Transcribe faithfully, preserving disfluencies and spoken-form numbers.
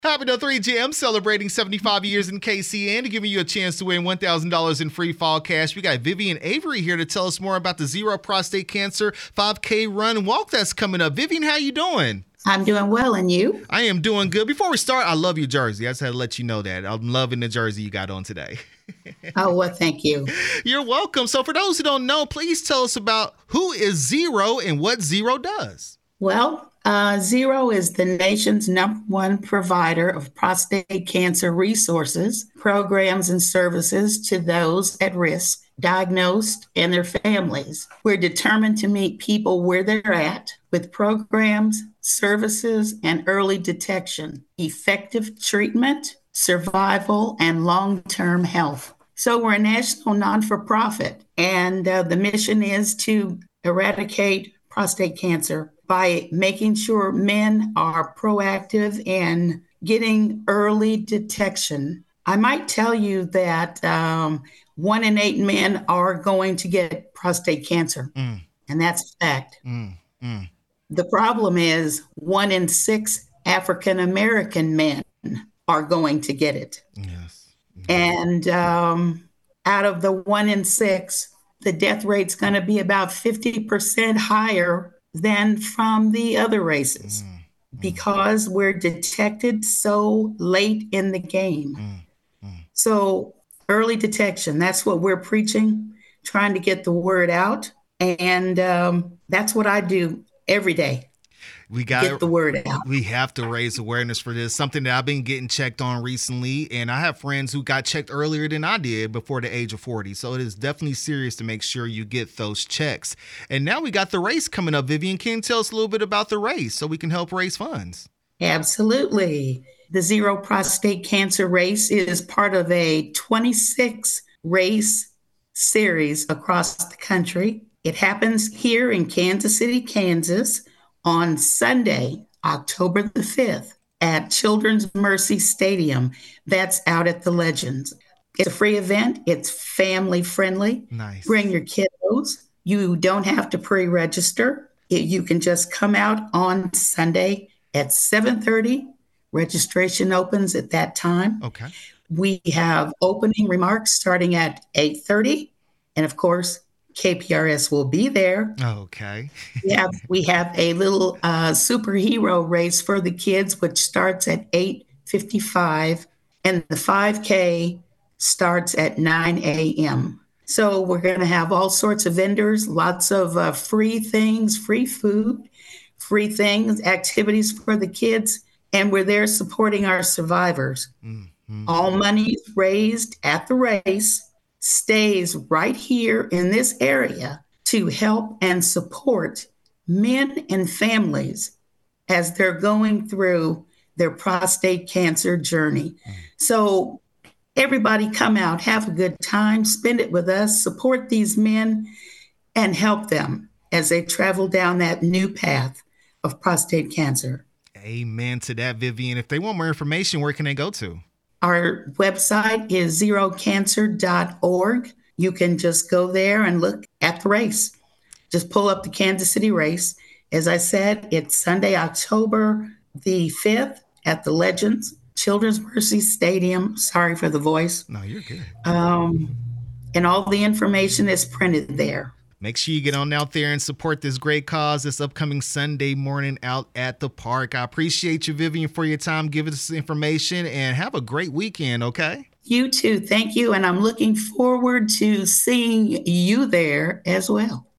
Happy to three G M celebrating seventy-five years in K C N, giving you a chance to win one thousand dollars in free fall cash. We got Vivian Avery here to tell us more about the Zero Prostate Cancer five K run and walk that's coming up. Vivian, how you doing? I'm doing well, and you? I am doing good. Before we start, I love your jersey. I just had to let you know that. I'm loving the jersey you got on today. Oh, well, thank you. You're welcome. So for those who don't know, please tell us about who is Zero and what Zero does. Well, uh, Zero is the nation's number one provider of prostate cancer resources, programs, and services to those at risk, diagnosed, and their families. We're determined to meet people where they're at with programs, services, and early detection, effective treatment, survival, and long-term health. So we're a national non-for-profit, and uh, the mission is to eradicate prostate cancer by making sure men are proactive in getting early detection. I might tell you that um, one in eight men are going to get prostate cancer, mm. and that's a fact. Mm. Mm. The problem is one in six African-American men are going to get it. Yes. yes. And um, out of the one in six, the death rate's going to be about fifty percent higher than from the other races mm, mm. because we're detected so late in the game. Mm, mm. So early detection, that's what we're preaching, trying to get the word out. And um, that's what I do every day. We got get the word out. We have to raise awareness for this. Something that I've been getting checked on recently, and I have friends who got checked earlier than I did before the age of forty. So it is definitely serious to make sure you get those checks. And now we got the race coming up. Vivian, can you tell us a little bit about the race so we can help raise funds? Absolutely. The Zero Prostate Cancer Race is part of a twenty-six race series across the country. It happens here in Kansas City, Kansas, on Sunday, October the fifth, at Children's Mercy Stadium. That's out at the Legends. It's a free event. It's family friendly. Nice. Bring your kiddos. You don't have to pre-register. You can just come out on Sunday at seven thirty. Registration opens at that time. Okay. We have opening remarks starting at eight thirty. And of course, K P R S will be there. Okay. we have we have a little uh, superhero race for the kids, which starts at eight fifty-five, and the five K starts at nine a.m. So we're going to have all sorts of vendors, lots of uh, free things, free food, free things, activities for the kids, and we're there supporting our survivors. Mm-hmm. All money raised at the race stays right here in this area to help and support men and families as they're going through their prostate cancer journey. Mm. So everybody come out, have a good time, spend it with us, support these men, and help them as they travel down that new path of prostate cancer. Amen to that, Vivian. If they want more information, where can they go to? Our website is zero cancer dot org. You can just go there and look at the race. Just pull up the Kansas City race. As I said, it's Sunday, October the fifth at the Legends, Children's Mercy Stadium. Sorry for the voice. No, you're good. Um, and all the information is printed there. Make sure you get on out there and support this great cause this upcoming Sunday morning out at the park. I appreciate you, Vivian, for your time. Give us this information and have a great weekend, okay? You too. Thank you. And I'm looking forward to seeing you there as well.